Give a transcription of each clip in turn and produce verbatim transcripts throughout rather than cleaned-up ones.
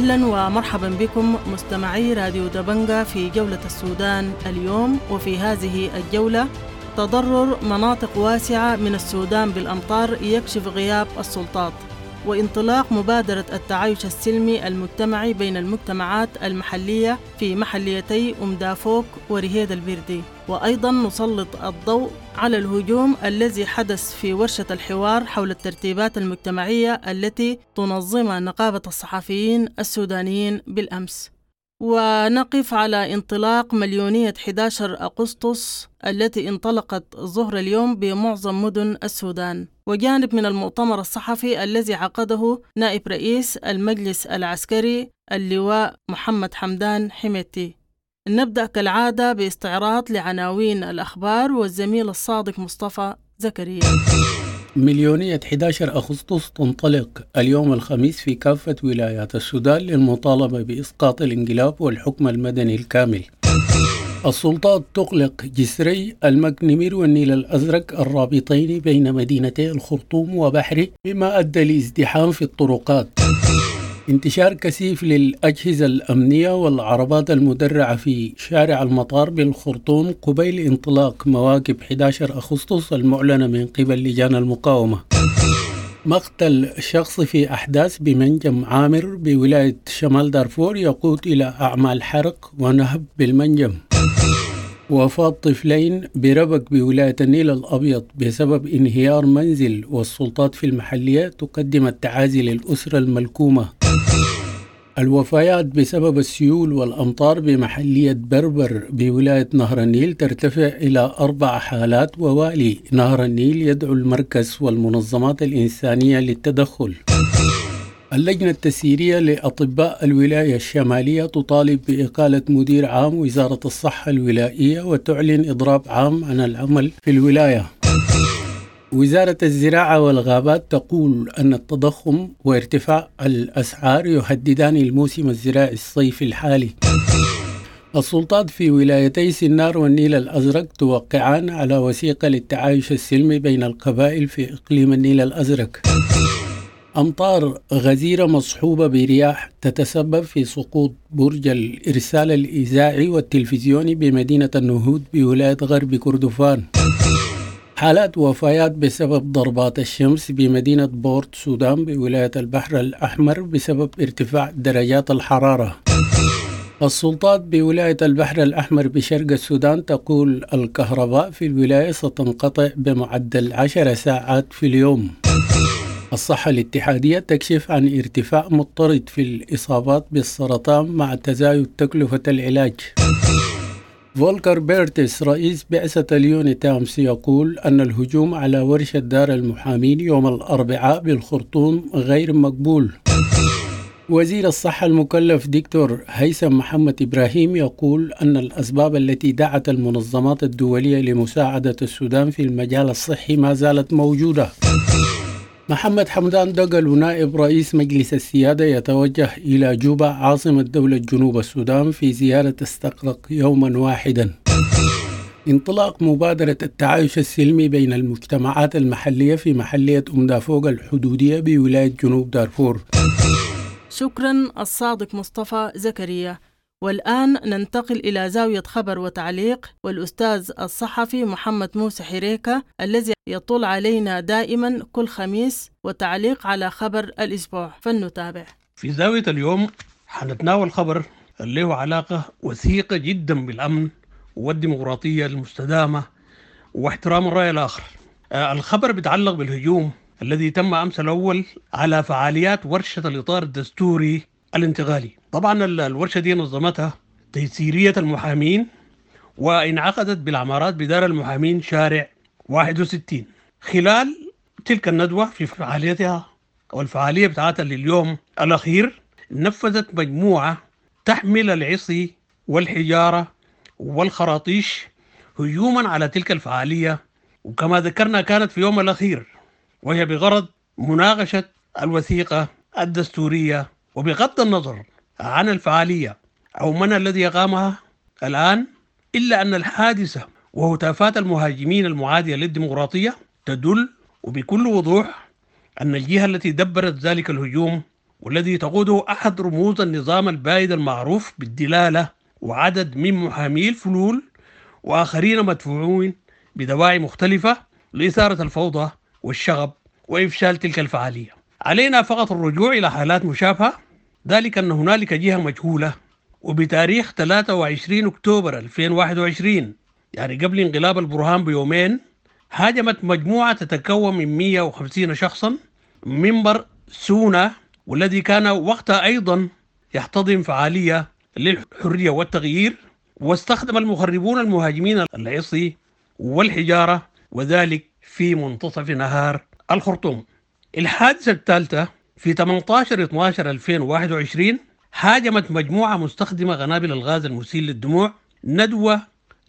أهلا ومرحبا بكم مستمعي راديو دبنجة في جولة السودان اليوم. وفي هذه الجولة تضرر مناطق واسعة من السودان بالأمطار يكشف غياب السلطات، وانطلاق مبادرة التعايش السلمي المجتمعي بين المجتمعات المحلية في محليتي أم دافوك ورهيد البردي. وأيضا نسلط الضوء على الهجوم الذي حدث في ورشة الحوار حول الترتيبات المجتمعية التي تنظمها نقابة الصحفيين السودانيين بالأمس. ونقف على انطلاق مليونية أحد عشر أغسطس التي انطلقت ظهر اليوم بمعظم مدن السودان، وجانب من المؤتمر الصحفي الذي عقده نائب رئيس المجلس العسكري اللواء محمد حمدان حميتي. نبدأ كالعادة باستعراض لعناوين الأخبار والزميل الصادق مصطفى زكريا. مليونية أحد عشر أغسطس تنطلق اليوم الخميس في كافة ولايات السودان للمطالبة بإسقاط الانقلاب والحكم المدني الكامل. السلطات تغلق جسري المكنمير والنيل الأزرق الرابطين بين مدينتي الخرطوم وبحري، مما أدى لازدحام في الطرقات. انتشار كثيف للأجهزة الأمنية والعربات المدرعة في شارع المطار بالخرطوم قبيل انطلاق مواكب أحد عشر أغسطس المعلنة من قبل لجان المقاومة. مقتل شخص في أحداث بمنجم عامر بولاية شمال دارفور يقود إلى أعمال حرق ونهب بالمنجم. وفاة طفلين بربك بولاية النيل الأبيض بسبب انهيار منزل، والسلطات في المحلية تقدم التعازي للأسرة الملكومة. الوفيات بسبب السيول والأمطار بمحلية بربر بولاية نهر النيل ترتفع إلى أربع حالات، ووالي نهر النيل يدعو المركز والمنظمات الإنسانية للتدخل. اللجنة التسييرية لأطباء الولاية الشمالية تطالب بإقالة مدير عام وزارة الصحة الولائية وتعلن إضراب عام عن العمل في الولاية. وزارة الزراعة والغابات تقول أن التضخم وارتفاع الأسعار يهددان الموسم الزراعي الصيفي الحالي. السلطات في ولايتي سنار والنيل الأزرق توقعان على وثيقة للتعايش السلمي بين القبائل في إقليم النيل الأزرق. أمطار غزيرة مصحوبة برياح تتسبب في سقوط برج الإرسال الإذاعي والتلفزيوني بمدينة النهود بولاية غرب كردفان. حالات وفيات بسبب ضربات الشمس بمدينة بورت سودان بولاية البحر الأحمر بسبب ارتفاع درجات الحرارة. السلطات بولاية البحر الأحمر بشرق السودان تقول الكهرباء في الولاية ستنقطع بمعدل عشر ساعات في اليوم. الصحة الاتحادية تكشف عن ارتفاع مضطرد في الإصابات بالسرطان مع تزايد تكلفة العلاج. فولكر بيرتس رئيس بعثة اليونيتامس يقول أن الهجوم على ورشة دار المحامين يوم الأربعاء بالخرطوم غير مقبول. وزير الصحة المكلف دكتور هيثم محمد إبراهيم يقول أن الأسباب التي دعت المنظمات الدولية لمساعدة السودان في المجال الصحي ما زالت موجودة. محمد حمدان دقل نائب رئيس مجلس السيادة يتوجه إلى جوبا عاصمة دولة جنوب السودان في زيارة تستغرق يوما واحدا. انطلاق مبادرة التعايش السلمي بين المجتمعات المحلية في محلية أم دافوق الحدودية بولاية جنوب دارفور. شكرا الصادق مصطفى زكريا. والآن ننتقل إلى زاوية خبر وتعليق والأستاذ الصحفي محمد موسى حريكة الذي يطل علينا دائما كل خميس وتعليق على خبر الأسبوع، فلنتابع. في زاوية اليوم حنتناول خبر له علاقة وثيقة جدا بالأمن والديمقراطية المستدامة واحترام الرأي الآخر. آه الخبر بيتعلق بالهجوم الذي تم أمس الأول على فعاليات ورشة الإطار الدستوري الانتقالي. طبعا الورشة دي نظمتها تيسيرية المحامين وانعقدت بالعمارات بدار المحامين شارع واحد وستين. خلال تلك الندوة في فعاليتها والفعالية بتاعتها لليوم الأخير نفذت مجموعة تحمل العصي والحجارة والخراطيش هجوما على تلك الفعالية، وكما ذكرنا كانت في يوم الأخير، وهي بغرض مناقشة الوثيقة الدستورية وبغض النظر عن الفعالية أو من الذي أقامها الآن، إلا أن الحادثة وهتافات المهاجمين المعادية للديمقراطية تدل وبكل وضوح أن الجهة التي دبرت ذلك الهجوم والذي تقوده أحد رموز النظام البائد المعروف بالدلالة، وعدد من محامي الفلول وآخرين مدفوعون بدواعي مختلفة لإثارة الفوضى والشغب وإفشال تلك الفعالية. علينا فقط الرجوع إلى حالات مشابهة، ذلك أن هنالك جهة مجهولة وبتاريخ ثلاثة وعشرين أكتوبر ألفين وواحد وعشرين، يعني قبل انقلاب البرهان بيومين، هاجمت مجموعة تتكون من مئة وخمسين شخصا منبر سونا، والذي كان وقتها أيضا يحتضن فعالية للحرية والتغيير، واستخدم المخربون المهاجمين العصي والحجارة، وذلك في منتصف نهار الخرطوم. الحادثة الثالثة في ثمانية عشر اثني عشر ألفين وواحد وعشرين هاجمت مجموعة مستخدمة قنابل الغاز المسيل للدموع ندوة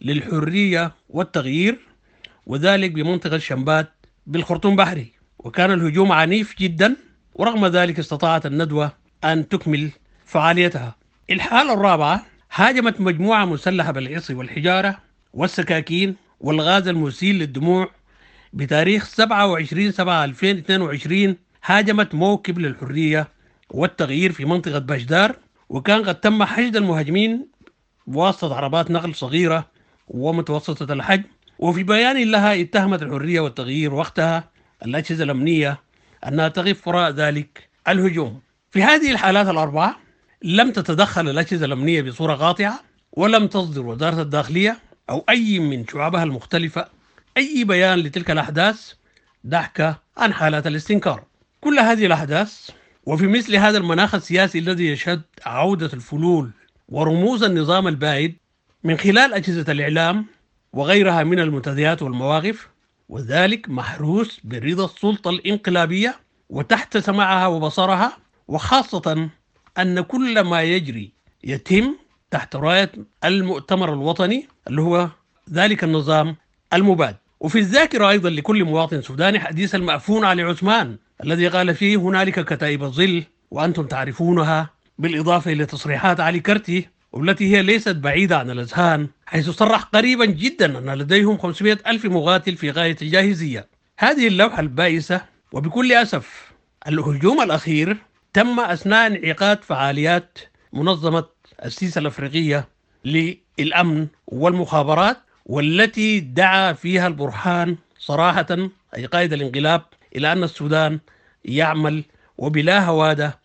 للحرية والتغيير، وذلك بمنطقة شمبات بالخرطوم بحري، وكان الهجوم عنيف جدا، ورغم ذلك استطاعت الندوة أن تكمل فعاليتها. الحالة الرابعة هاجمت مجموعة مسلحة بالعصي والحجارة والسكاكين والغاز المسيل للدموع بتاريخ سبعة وعشرين سبعة ألفين واثنين وعشرين، هاجمت موكب للحرية والتغيير في منطقة باشدار، وكان قد تم حشد المهاجمين بواسطة عربات نقل صغيرة ومتوسطة الحجم. وفي بيان لها اتهمت الحرية والتغيير وقتها الأجهزة الأمنية أنها تقف وراء ذلك الهجوم. في هذه الحالات الأربعة لم تتدخل الأجهزة الأمنية بصورة قاطعة، ولم تصدر وزارة الداخلية أو أي من شعبها المختلفة أي بيان لتلك الأحداث ضحك عن حالات الاستنكار. كل هذه الأحداث وفي مثل هذا المناخ السياسي الذي يشهد عودة الفلول ورموز النظام البائد من خلال أجهزة الإعلام وغيرها من المنتديات والمواقف، وذلك محروس برضا السلطة الانقلابية وتحت سمعها وبصرها، وخاصة أن كل ما يجري يتم تحت راية المؤتمر الوطني اللي هو ذلك النظام المباد. وفي الذاكرة أيضا لكل مواطن سوداني حديث المأفون علي عثمان الذي قال فيه هنالك كتائب الظل وأنتم تعرفونها، بالإضافة إلى تصريحات علي كرتي والتي هي ليست بعيدة عن الأذهان، حيث صرح قريبا جدا أن لديهم خمسمائة ألف مقاتل في غاية الجاهزية. هذه اللوحة البائسة وبكل أسف الهجوم الأخير تم أثناء انعقاد فعاليات منظمة السيسة الأفريقية للأمن والمخابرات، والتي دعا فيها البرهان صراحة أي قائد الانقلاب إلى أن السودان يعمل وبلا هوادة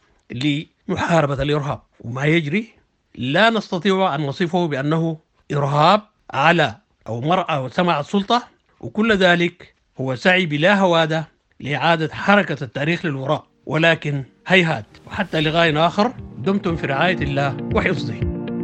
لمحاربة الإرهاب. وما يجري لا نستطيع أن نصفه بأنه إرهاب على أو مرأى وسمع السلطة، وكل ذلك هو سعي بلا هوادة لإعادة حركة التاريخ للوراء، ولكن هيهات. وحتى لقاء آخر، دمتم في رعاية الله وحفظه.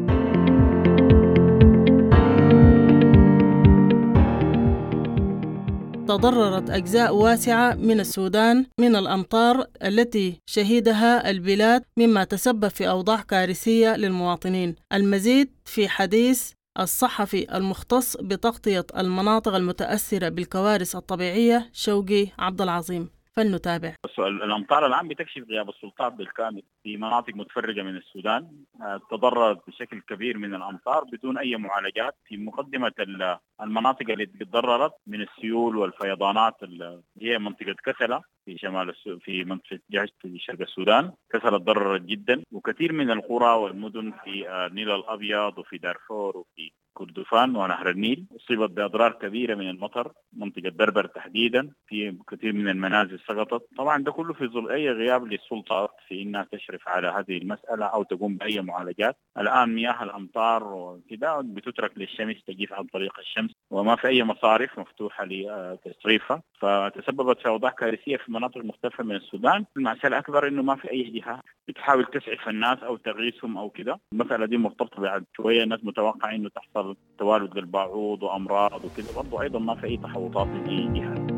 تضررت أجزاء واسعة من السودان من الأمطار التي شهدها البلاد، مما تسبب في أوضاع كارثية للمواطنين. المزيد في حديث الصحفي المختص بتغطية المناطق المتأثرة بالكوارث الطبيعية شوقي عبد العظيم، فلنتابع. الأمطار الآن بتكشف غياب السلطات بالكامل في مناطق متفرقة من السودان، تضررت بشكل كبير من الأمطار بدون أي معالجات. في مقدمة المناطق اللي تضررت من السيول والفيضانات اللي هي منطقة كسلة في شمال في منطقة جهش في شرق السودان. كسلة تضررت جدا، وكثير من القرى والمدن في النيل الأبيض وفي دارفور وفي كردفان ونهر النيل أصيبت بأضرار كبيرة من المطر. منطقة بربر تحديدا في كثير من المنازل سقطت. طبعا ده كله في ظل أي غياب للسلطات في إنها تشرف على هذه المسألة أو تقوم بأي معالجات. الآن مياه الأمطار وكذا بتترك للشمس تجيف عن طريق الشمس، وما في أي مصارف مفتوحة لتصريفها، فتسببت في أوضاع كارثية في مناطق مختلفة من السودان. المأساة الأكبر إنه ما في أي جهة بتحاول تسعف الناس أو تغيثهم أو كذا. المسألة دي مرتبطة بعد شوية، الناس متوقع إنه تحصل توالد للبعوض وأمراض وكذا، برضو أيضا ما في أي تحوطات من أي جهة.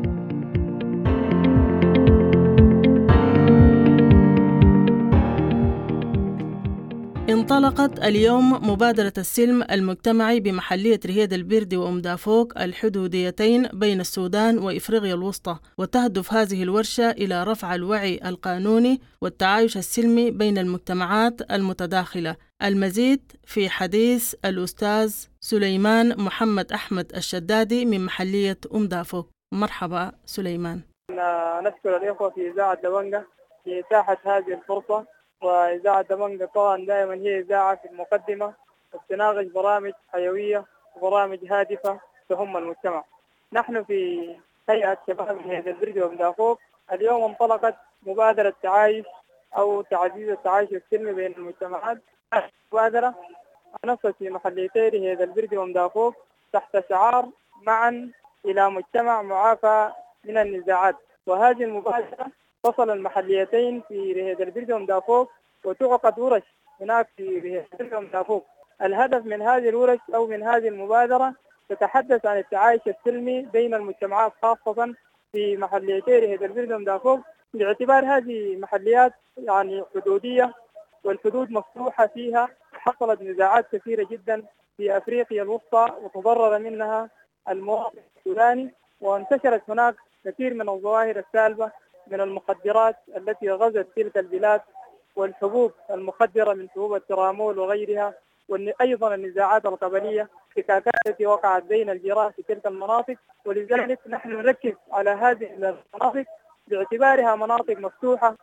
انطلقت اليوم مبادرة السلم المجتمعي بمحلية رهيد البردي وأم دافوك الحدوديتين بين السودان وإفريقيا الوسطى، وتهدف هذه الورشة إلى رفع الوعي القانوني والتعايش السلمي بين المجتمعات المتداخلة. المزيد في حديث الأستاذ سليمان محمد أحمد الشدادي من محلية أم دافوك. مرحبا سليمان. نشكر الإخوة في إذاعة دبنجة لإتاحة هذه الفرصة. وإذاعة دبنجة طبعا دائما هي إذاعة في المقدمة وبتناقش برامج حيوية وبرامج هادفة تهم المجتمع. نحن في هيئة شباب هيئة البرد ومدافوق اليوم انطلقت مبادرة تعايش أو تعزيز التعايش السلمي بين المجتمعات. مبادرة نصت في محليتين هيئة البرد ومدافوق تحت شعار معا إلى مجتمع معافى من النزاعات. وهذه المبادرة تصل المحليتين في رهيد البرد ومدافوق وتعقد ورش هناك في رهيد البرد ومدافوق. الهدف من هذه الورش أو من هذه المبادرة تتحدث عن التعايش السلمي بين المجتمعات خاصة في محليتي رهيد البرد ومدافوق، باعتبار هذه محليات يعني حدودية والحدود مفتوحة فيها. حصلت نزاعات كثيرة جدا في أفريقيا الوسطى وتضرر منها المواطن السوداني، وانتشرت هناك كثير من الظواهر السالبة من المخدرات التي غزت تلك البلاد والحبوب المخدرة من حبوب الترامول وغيرها، وأيضا النزاعات القبلية الاحتكاكات التي وقعت بين الجيران في تلك المناطق. ولذلك نحن نركز على هذه المناطق باعتبارها مناطق مفتوحة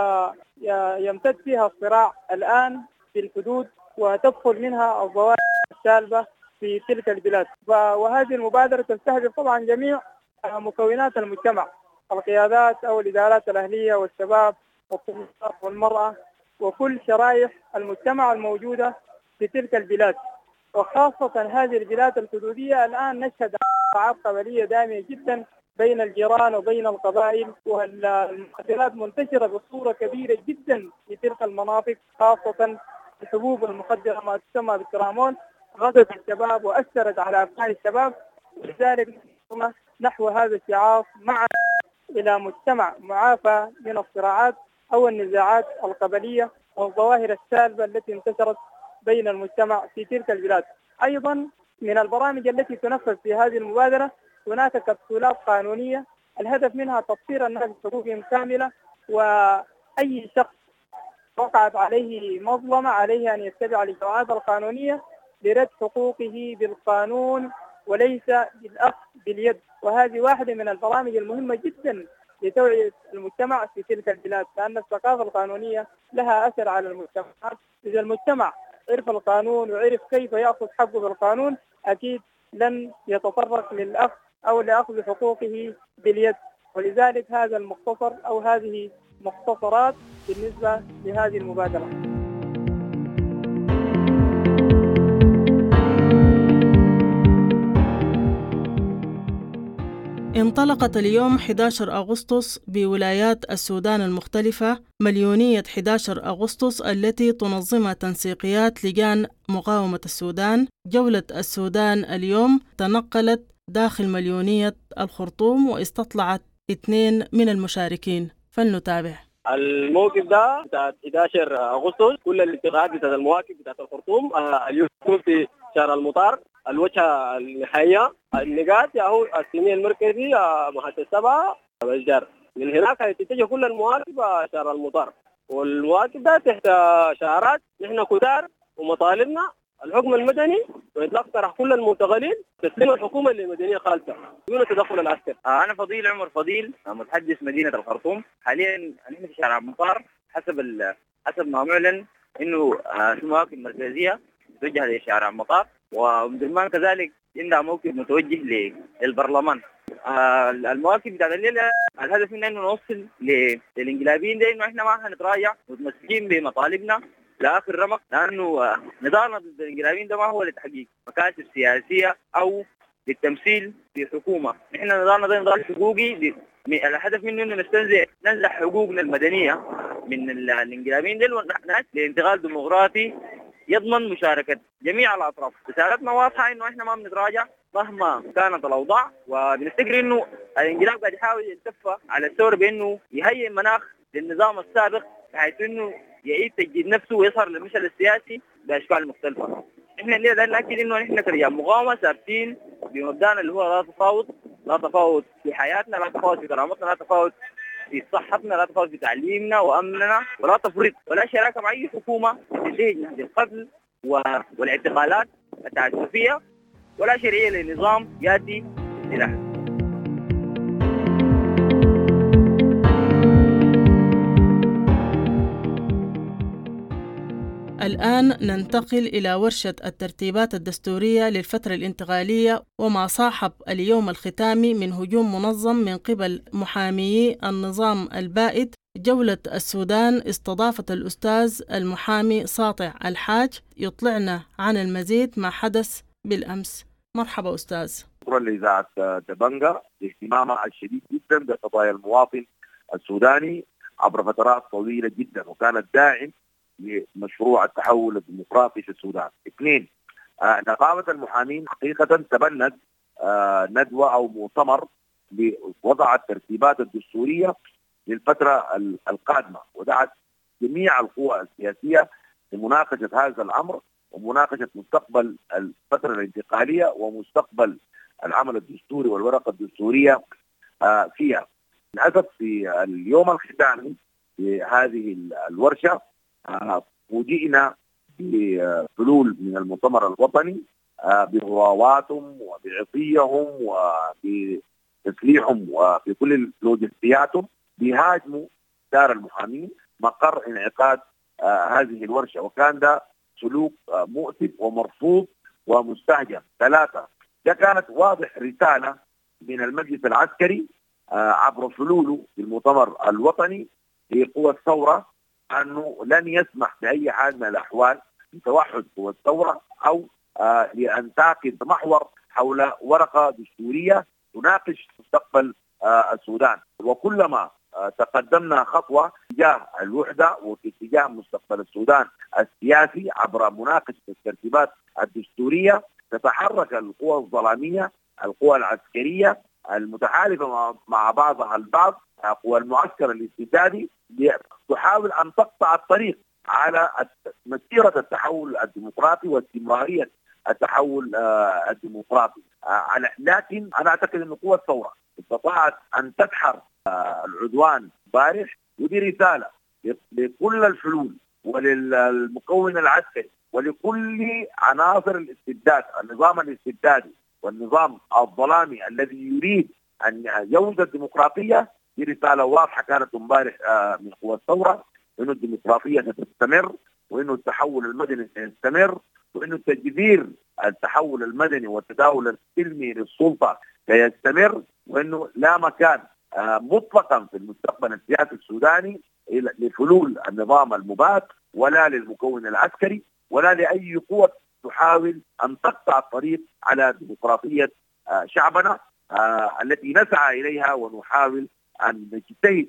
ويمتد فيها الصراع الآن في الحدود وتدخل منها الظواهر السالبة في تلك البلاد. وهذه المبادرة تستهدف طبعا جميع مكونات المجتمع، القيادات أو الإدارات الأهلية والشباب والطلاب والمرأة وكل شرائح المجتمع الموجودة في تلك البلاد، وخاصة هذه البلاد الحدودية. الآن نشهد صراعات قبلية دامية جدا بين الجيران وبين القبائل، والمخدرات منتشرة بصورة كبيرة جدا في تلك المناطق، خاصة الحبوب المخدرة ما تسمى بالترامول غزت الشباب وأثرت على أفكار الشباب. لذلك نحو هذا الشعار مع إلى مجتمع معافى من الصراعات أو النزاعات القبلية والظواهر السالبة التي انتشرت بين المجتمع في تلك البلاد. أيضا من البرامج التي تنفذ في هذه المبادرة هناك كبسولات قانونية الهدف منها تطهير الناس بحقوقهم كاملة، وأي شخص وقعت عليه مظلمة عليه أن يتبع الإجراءات القانونية لرد حقوقه بالقانون وليس بالأخذ باليد. وهذه واحدة من البرامج المهمة جدا لتوعية المجتمع في تلك البلاد، لأن الثقافة القانونية لها أثر على المجتمعات. إذا المجتمع عرف القانون وعرف كيف يأخذ حقه بالقانون أكيد لن يتطرق للأخذ أو لأخذ حقوقه باليد. ولذلك هذا المختصر أو هذه مختصرات بالنسبة لهذه المبادرة. انطلقت اليوم أحد عشر أغسطس بولايات السودان المختلفة مليونية أحد عشر أغسطس التي تنظمها تنسيقيات لجان مقاومة السودان. جولة السودان اليوم تنقلت داخل مليونية الخرطوم واستطلعت اثنين من المشاركين، فلنتابع. الموقف ده بتاع أحد عشر أغسطس كل الاتفاقات بتاع المواقف بتاع الخرطوم آه اليوم في شارع المطار الوجهة النهائية النقاط هو السينية المركزي آه محطة سبعة بشجار. من هناك هتتجه كل المواقف آه شارع المطار، والمواقف ده تحت شعارات نحن كتار ومطالبنا الحكم المدني وإطلاق سراح كل المعتقلين تسليم الحكومة للمدنية خالصة دون تدخل العسكر. آه أنا فضيل عمر فضيل متحدث مدينة الخرطوم. حاليا نحن في شارع المطار حسب حسب ما معلن إنه آه في مواقف مركزية توجه لشارع المطار، ومدرمان كذلك عندها موقف متوجه للبرلمان. آه المواقف بتاعت الليلة الهدف منها إنه نوصل للإنقلابيين ده إنه إحنا ما هنتراجع متمسكين بمطالبنا لآخر رمق، لأنه نضالنا ضد الانقلابيين ده ما هو لتحقيق مكاسب سياسية أو للتمثيل في حكومة. نحن نضالنا ده نضال حقوقي، الهدف منه إنه نستنزع ننزع حقوقنا المدنية من الانقلابيين ده لانتقال ديمقراطي يضمن مشاركة جميع الأطراف. رسالتنا واضحة إنه إحنا ما بنتراجع مهما كانت الأوضاع، وبنفتكر إنه الانقلاب قاعد يحاول يلتف على الثورة بإنه يهيئ مناخ للنظام السابق بحيث إنه يعيد تجديد نفسه ويظهر للمشهد السياسي بأشكال مختلفة. إحنا اللي ده نأكد إنه إحنا كرجال مقاومة ثابتين بمبدأنا اللي هو لا تفاوض، لا تفاوض في حياتنا، لا تفاوض في كرامتنا، لا تفاوض في صحتنا، لا تفاوض في تعليمنا وأمننا، ولا تفريط ولا شراكة مع أي حكومة تنتهج نهج القتل والاعتقالات التعسفية، ولا شرعية لنظام يأتي بالسلاح. الآن ننتقل إلى ورشة الترتيبات الدستورية للفترة الانتقالية وما صاحب اليوم الختامي من هجوم منظم من قبل محامي النظام البائد. جولة السودان استضافت الأستاذ المحامي ساطع الحاج يطلعنا عن المزيد ما حدث بالأمس. مرحبا أستاذ. شكرا لإذاعة دبنجة لاهتمامها الشديد جدا بقضايا المواطن السوداني عبر فترات طويلة جدا، وكانت داعم لمشروع التحول الديمقراطي في السودان. اثنين، آه نقابة المحامين حقيقة تبنت آه ندوة أو مؤتمر لوضع الترتيبات الدستورية للفترة القادمة، ودعت جميع القوى السياسية لمناقشة هذا الأمر ومناقشة مستقبل الفترة الانتقالية ومستقبل العمل الدستوري والورقة الدستورية آه فيها. للأسف في اليوم الختامي في هذه الورشة فوجئنا بحلول من المؤتمر الوطني بهواواتهم وبعطيهم وبتسليحهم وبكل لوجستياتهم بيهاجموا دار المحامين مقر انعقاد هذه الورشة، وكان ده سلوك مؤسف ومرفوض ومستهجن. ثلاثة، ده كانت واضح رسالة من المجلس العسكري عبر حلوله في المؤتمر الوطني لقوى الثورة أنه لن يسمح بأي حال من الأحوال بتوحد قوى الثورة أو آه لأن تعقد محور حول ورقة دستورية تناقش مستقبل آه السودان. وكلما آه تقدمنا خطوة تجاه الوحدة وفي اتجاه مستقبل السودان السياسي عبر مناقشة الترتيبات الدستورية، تتحرك القوى الظلامية، القوى العسكرية المتحالفة مع بعضها البعض، قوى المعسكر الاستبدادي، تحاول أن تقطع الطريق على مسيرة التحول الديمقراطي واستمرارية التحول الديمقراطي. لكن أنا أعتقد أن قوى الثورة استطاعت أن تدحر العدوان بارح، ودي رسالة لكل الحلول وللمكون العسكري ولكل عناصر الاستبداد، النظام الاستبدادي والنظام الظلامي الذي يريد أن يوجد الديمقراطية. دي رسالة واضحة كانت امبارح من قوى الثورة، إنه الديمقراطية ستستمر، وإنه التحول المدني سيستمر، وإنه تجذير التحول المدني والتداول السلمي للسلطة سيستمر، وإنه لا مكان مطلقا في المستقبل السياسي السوداني لحلول النظام المبات ولا للمكون العسكري ولا لأي قوة تحاول أن تقطع الطريق على ديمقراطية شعبنا التي نسعى إليها ونحاول أن نجتهد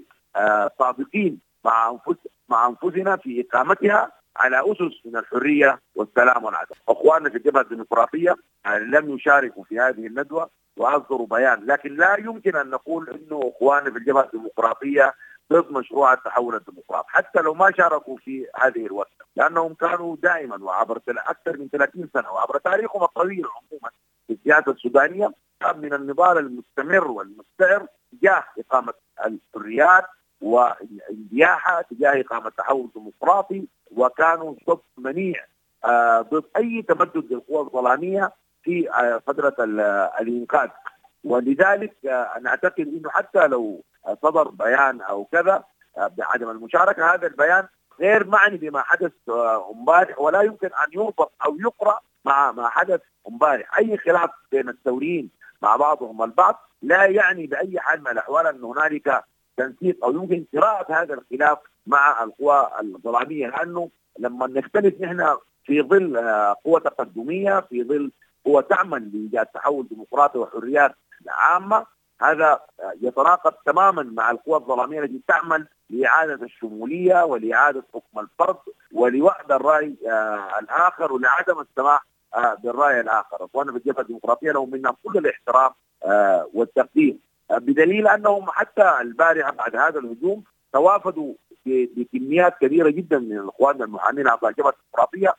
صادقين مع أنفس مع أنفسنا في إقامتها على أسس من الحرية والسلام والعدل. أخواننا في الجبهة الديمقراطية لم يشاركوا في هذه الندوة وأصدروا بيان، لكن لا يمكن أن نقول إنه أخواننا في الجبهة الديمقراطية ضد مشروع التحول الديمقراطي حتى لو ما شاركوا في هذه الورشة، لأنهم كانوا دائما وعبر أكثر من ثلاثين سنة وعبر تاريخهم الطويل عموما في السياسة السودانية من النضال المستمر والمستعر تجاه إقامة الحريات واندياحها، تجاه إقامة تحول ديمقراطي، وكانوا صف منيع آه ضد أي تمدد للقوى الظلامية في آه فترة الإنقاذ. ولذلك آه أنا أعتقد أنه حتى لو صدر بيان أو كذا آه بعدم المشاركة، هذا البيان غير معني بما حدث امبارح آه ولا يمكن أن يربط أو يقرأ مع ما حدث امبارح. أي خلاف بين الثوريين مع بعضهم البعض لا يعني بأي حال من الأحوال أن هنالك تنسيق أو يمكن قراءة هذا الخلاف مع القوى الظلامية، لأنه لما نختلف نحن في ظل قوة تقدمية، في ظل قوة تعمل لإيجاد تحول ديمقراطي وحريات عامة، هذا يتناقض تماما مع القوى الظلامية التي تعمل لإعادة الشمولية ولإعادة حكم الفرد ولوحد الرأي الآخر ولعدم السماح بالرأي الآخر. أخواننا في الجبهة الديمقراطية لهم منا كل الاحترام والتقدير، بدليل أنهم حتى البارحة بعد هذا الهجوم توافدوا بكميات كبيرة جدا من الأخوان المحامين أعضاء الجبهة الديمقراطية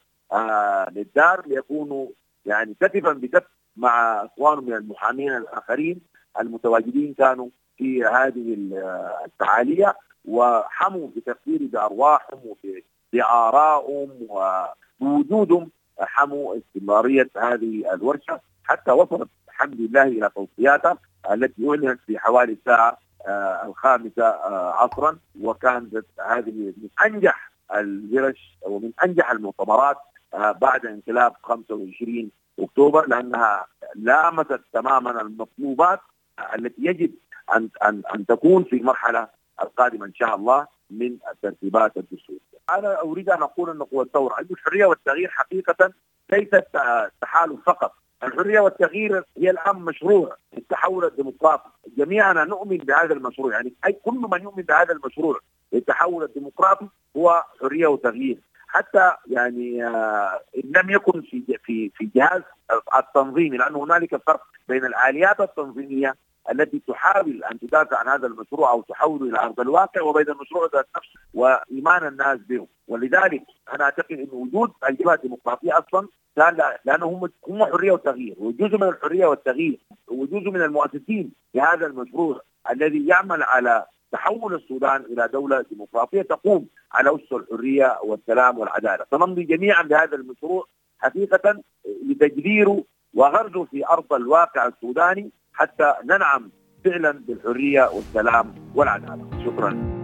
للدار ليكونوا يعني كتفا بكتف مع أخوانهم من المحامين الآخرين المتواجدين كانوا في هذه الفعالية، وحموا بتقدير بأرواحهم وبآرائهم وبوجودهم، حموا استمرارية هذه الورشة حتى وصلت الحمد لله إلى توصياتها التي أعلنت في حوالي الساعة آه الخامسة آه عصرا، وكانت هذه من أنجح الورش ومن أنجح المؤتمرات بعد انقلاب خمسة وعشرين أكتوبر، لأنها لامست تماما المطلوبات التي يجب أن أن أن تكون في المرحلة القادمة إن شاء الله من الترتيبات الدستورية. أنا أريد أن أقول أن قوى الثورة الحرية والتغيير حقيقة ليست تحالف فقط. الحرية والتغيير هي الآن مشروع التحول الديمقراطي، جميعنا نؤمن بهذا المشروع، يعني أي كل من يؤمن بهذا المشروع التحول الديمقراطي هو حرية وتغيير. حتى يعني آه إن لم يكن في في في جهاز التنظيمي، لأن هنالك فرق بين الآليات التنظيمية التي تحاول أن تدافع عن هذا المشروع أو تحوله إلى أرض الواقع، وبين المشروع ذات نفسه وإيمان الناس به. ولذلك أنا أعتقد أن وجود الجبهة الديمقراطية أصلا كان لأنه هم هم حرية وتغيير، وجزء من الحرية والتغيير وجزء من المؤسسين لهذا المشروع الذي يعمل على تحول السودان إلى دولة ديمقراطية تقوم على أسس الحرية والسلام والعدالة. فنمضي جميعا بهذا المشروع حقيقة لتجديره وغرزه في أرض الواقع السوداني حتى ننعم فعلا بالحرية والسلام والعدالة. شكرا.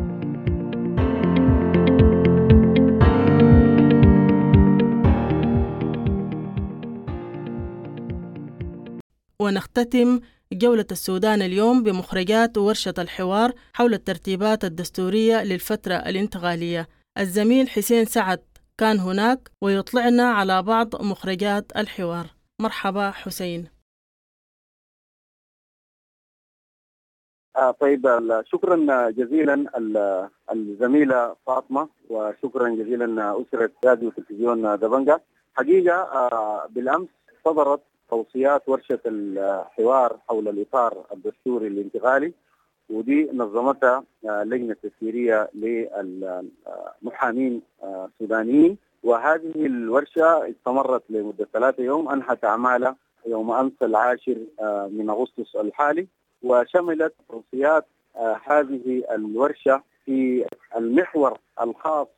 ونختتم جولة السودان اليوم بمخرجات ورشة الحوار حول الترتيبات الدستورية للفترة الانتقالية. الزميل حسين سعد كان هناك ويطلعنا على بعض مخرجات الحوار. مرحبا حسين. آه طيب، شكرا جزيلا الزميلة فاطمة، وشكرا جزيلا أسرة راديو وتلفزيون دبنجة. حقيقة آه بالأمس صدرت توصيات ورشة الحوار حول الإطار الدستوري الانتقالي، ودي نظمتها لجنة تسييرية للمحامين السودانيين. وهذه الورشة استمرت لمدة ثلاثة يوم، أنهت أعمالها يوم أمس العاشر من أغسطس الحالي، وشملت توصيات هذه الورشة في المحور الخاص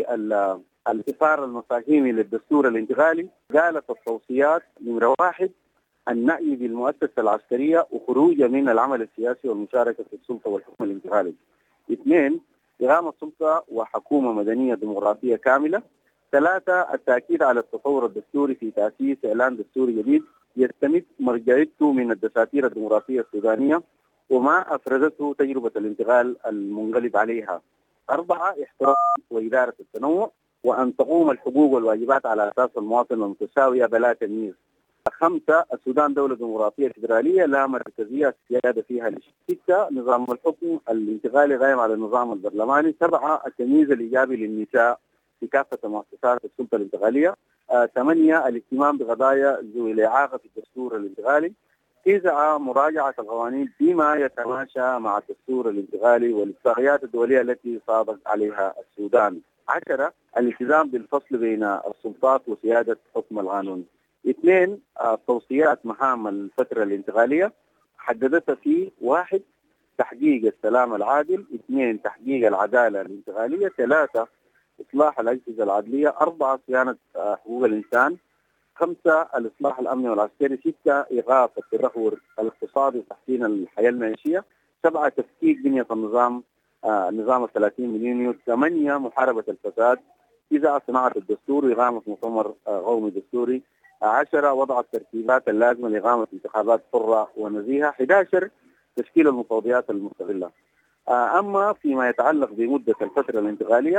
بالإطار المفاهيمي للدستور الانتقالي. قالت التوصيات: نمرة واحد، النأي بالمؤسسة العسكرية وخروجها من العمل السياسي والمشاركة في السلطة والحكم الانتقالي. اثنين، إقامة سلطة وحكومة مدنية ديمقراطية كاملة. ثلاثة، التأكيد على التطور الدستوري في تأسيس إعلان دستوري جديد يستمد مرجعيته من الدساتير الديمقراطية السودانية وما أفردته تجربة الانتقال المنقلب عليها. أربعة، احترام وإدارة التنوع، وأن تقوم الحقوق والواجبات على أساس المواطن المتساوية بلا تمييز. خمسة، السودان دولة ديمقراطية فيدرالية لا مركزية السيادة فيها لشيء. ستة، نظام الحكم الانتقالي قائم على النظام البرلماني. سبعة، التمييز الإيجابي للنساء في كافة مؤسسات السلطة الانتقالية. آه، ثمانية، الاهتمام بقضايا ذوي الإعاقة في الدستور الانتقالي. تسعة، مراجعة القوانين بما يتماشى مع الدستور الانتقالي والاتفاقيات الدولية التي صادق عليها السودان. عشرة، الالتزام بالفصل بين السلطات وسيادة حكم القانون. اثنين، توصيات مهام الفترة الانتقالية حددتها في: واحد، تحقيق السلام العادل. اثنين، تحقيق العدالة الانتقالية. ثلاثة، إصلاح الأجهزة العدلية. أربعة، صيانة حقوق الإنسان. خمسة، الإصلاح الأمني والعسكري. ستة، إيقاف التدهور الاقتصادي وتحسين الحياة المعيشية. سبعة، تفكيك بنية النظام آه نظام الثلاثين من يونيو. ثمانية، محاربة الفساد. تسعة، صناعة الدستور وإقامة مؤتمر آه قومي دستوري. عشرة، وضع الترتيبات اللازمة لإقامة انتخابات حرة ونزيهة. أحد عشر، تشكيل المفوضيات المستقلة. آه أما فيما يتعلق بمدة الفترة الانتقالية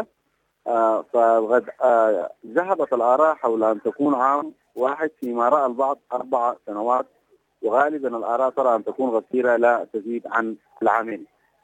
آه فقد آه ذهبت الآراء حول أن تكون عام واحد، فيما رأى البعض أربع سنوات، وغالبا الآراء ترى أن تكون قصيرة لا تزيد عن العامين.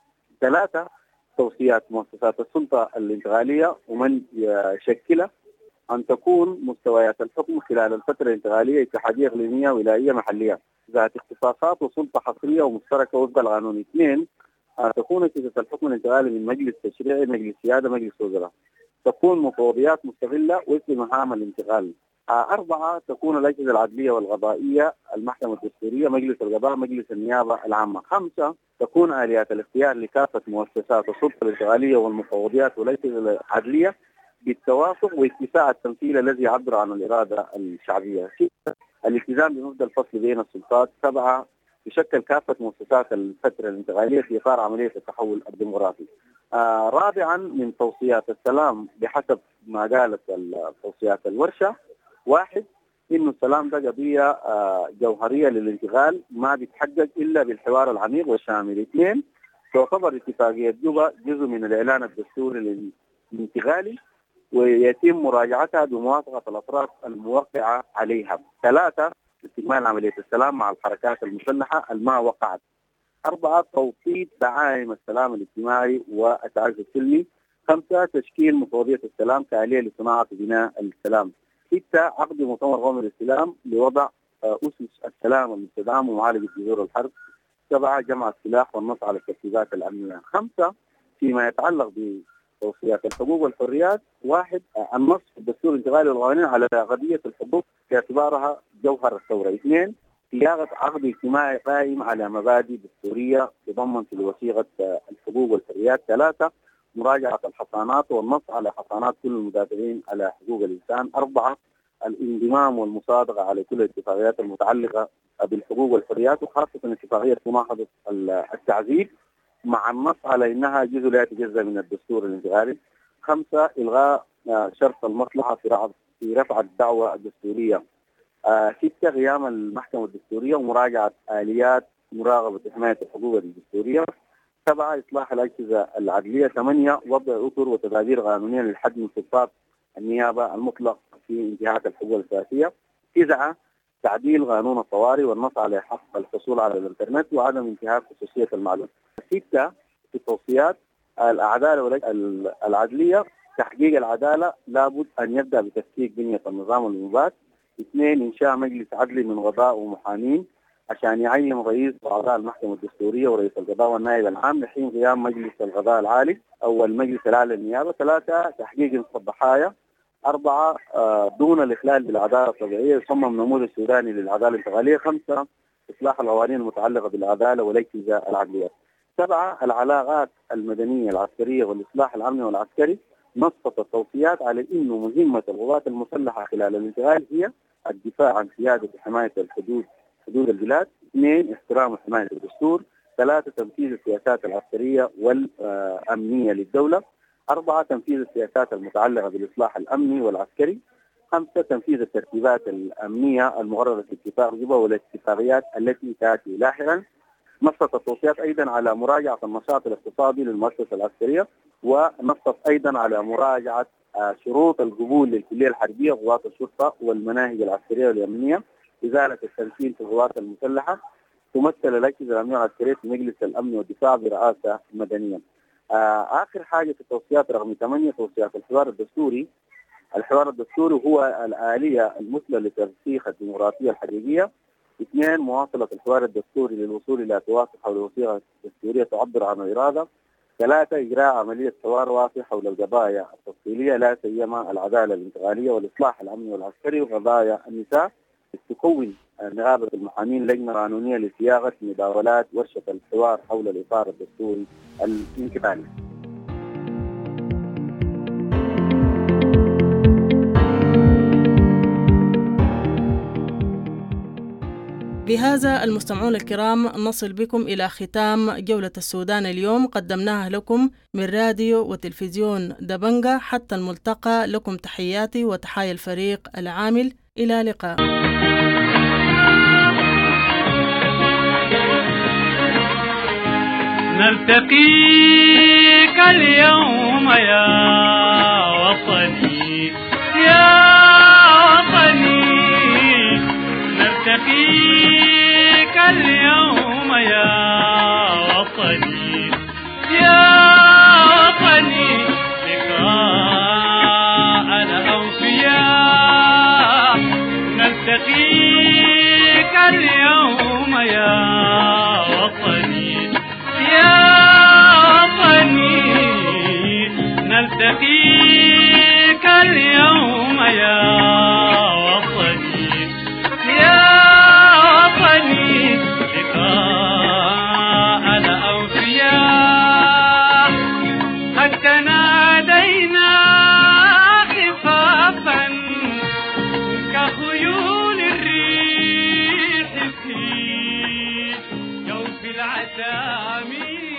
ثلاثة، توصيات مؤسسات السلطة الانتقالية ومن يشكلها أن تكون مستويات الحكم خلال الفترة الانتقالية اتحادية إقليمية ولاية محلية ذات اختصاصات وسلطة حصرية ومشتركة وفق القانون. اثنين، تكون أجهزة الحكم الانتقالي من مجلس تشريعي، مجلس سيادة، مجلس وزراء. تكون مفوضيات مستقلة وفق مهام الانتقال. أربعة، تكون الأجهزة العدلية والقضائية، المحكمة الدستورية، مجلس القضاء، مجلس النيابة العامة. خمسة، تكون آليات الاختيار لكافة مؤسسات السلطة الانتقالية والمفوضيات والأجهزة العدلية بالتوافق واتساع التمثيل الذي يعبر عن الإرادة الشعبية. ستة، الالتزام بمبدأ الفصل بين السلطات. سبعة، تشكل كافة مؤسسات الفترة الانتقالية في إطار عملية التحول الديمقراطي. آه رابعا من توصيات السلام بحسب ما قالت توصيات الورشة، واحد إنه السلام ده قضية آه جوهرية للانتقال ما بيتحقق إلا بالحوار العميق والشامل. اثنين، تعتبر اتفاقية جوبا جزء من الإعلان الدستوري الانتقالي ويتم مراجعتها بموافقة الأطراف الموقعة عليها. ثلاثة، استكمال عملية السلام مع الحركات المسلحة الما وقعت. أربعة، توطيد دعائم السلام الاجتماعي والتعايش السلمي. خمسة، تشكيل مفوضية السلام كآلية لصناعة بناء السلام. ستة، عقد مؤتمر قومي للسلام لوضع أسس السلام المستدام ومعالجة جذور الحرب. سبعة، جمع السلاح والنص على الترتيبات الأمنية. خمسة، فيما يتعلق بتوصيات الحقوق والحريات، واحد، النص في الدستور الانتقالي والقوانين على قضية الحقوق باعتبارها جوهر الثورة. اثنين، صياغة عقد اجتماعي قائم على مبادئ دستورية تضمن في وثيقة الحقوق والحريات. ثلاثة، مراجعة الحصانات والنص على حصانات كل المدافعين على حقوق الإنسان. أربعة، الانضمام والمصادقة على كل الاتفاقيات المتعلقة بالحقوق والحريات وخاصة اتفاقية مناهضة التعذيب مع النص على أنها جزء لا يتجزأ من الدستور الانتقالي. خمسة، إلغاء شرط المصلحة في رفع في رفع الدعوة الدستورية. ستة، قيام المحكمة الدستورية ومراجعة آليات مراقبة حماية الحقوق الدستورية. سبعة، إصلاح الأجهزة العدلية. ثمانية، وضع أطر وتدابير قانونية للحد من سلطات النيابة المطلق في انتهاك الحقوق الأساسية. تسعة، تعديل قانون الطوارئ والنص على حق الحصول على الإنترنت وعدم انتهاك خصوصية المعلومات. ستة، في التوصيات العدالة والعدلية، تحقيق العدالة لابد أن يبدأ بتفكيك بنية النظام المبات. اثنين، إنشاء مجلس عدلي من قضاء ومحامين عشان يعين رئيس أعضاء المحكمة الدستورية ورئيس القضاء والنائب العام لحين قيام مجلس القضاء العالي أو المجلس الأعلى للنيابة. ثلاثة، تحقيق نصف الضحايا. أربعة، دون الإخلال بالعدالة الطبيعية يصمم نموذج سوداني للعدالة الانتقالية. خمسة، إصلاح القوانين المتعلقة بالعدالة والأجهزة العدلية. سبعة، العلاقات المدنية العسكرية والإصلاح الأمني والعسكري. نصت التوصيات على إنه مهمة القوات المسلحة خلال الانتقال هي الدفاع عن سيادة وحماية الحدود حدود البلاد. اثنين، احترام وحماية الدستور. ثلاثة، تنفيذ السياسات العسكرية والأمنية للدولة. أربعة، تنفيذ السياسات المتعلقة بالإصلاح الأمني والعسكري. خمسة، تنفيذ الترتيبات الأمنية المقررة في اتفاق جوبا والاتفاقيات التي تأتي لاحقا. نصت التوصيات أيضا على مراجعة النشاط الاقتصادي للمؤسسة العسكرية، ونصت أيضا على مراجعة شروط القبول للكلية الحربية وقوات الشرطة والمناهج العسكرية والأمنية. إزالة التمثيل في القوات المسلحة. تمثل الأجهزة الأمنية والعسكرية في مجلس الأمن والدفاع برئاسة مدنية. آخر حاجة في التوصيات رقم ثمانية توصيات الحوار الدستوري. الحوار الدستوري هو الآلية المثلى لترسيخ الديمقراطية الحقيقية. اثنين، مواصلة الحوار الدستوري للوصول إلى توافق حول وثيقة دستورية تعبر عن الإرادة. ثلاثة، إجراء عملية حوار واسع حول القضايا التفصيلية لا سيما العدالة الانتقالية والإصلاح الأمني والعسكري وقضايا النساء. تكون نقابة المحامين لجنة قانونية لصياغة مداولات ورشة الحوار حول الإطار الدستوري الانتقالي. بهذا المستمعون الكرام نصل بكم إلى ختام جولة السودان اليوم، قدمناها لكم من راديو وتلفزيون دبنجة. حتى الملتقى، لكم تحياتي وتحايا الفريق العامل. إلى لقاء. نلتقيك اليوم يا وطني يا وطني، نلتقيك اليوم يا وطني يا وطني، لقاء الأوفياء. نلتقيك اليوم يا وطني يا وطني، نلتقي العتامي